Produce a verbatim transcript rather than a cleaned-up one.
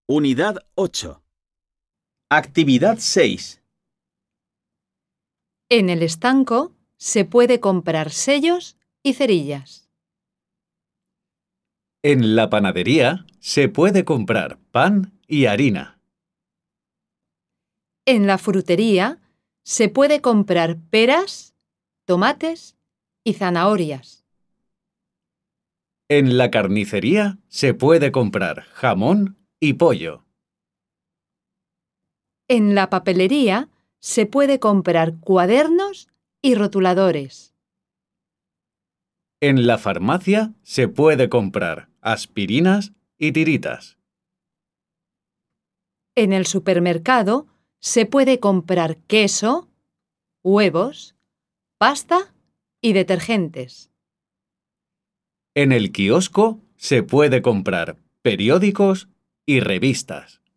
Unidad ocho. Actividad seis. En el estanco se puede comprar sellos y cerillas. En la panadería se puede comprar pan y harina. En la frutería se puede comprar peras, tomates y zanahorias. En la carnicería se puede comprar jamón y pollo. En la papelería se puede comprar cuadernos y rotuladores. En la farmacia se puede comprar aspirinas y tiritas. En el supermercado se puede comprar queso, huevos, pasta y detergentes. En el kiosco se puede comprar periódicos y revistas.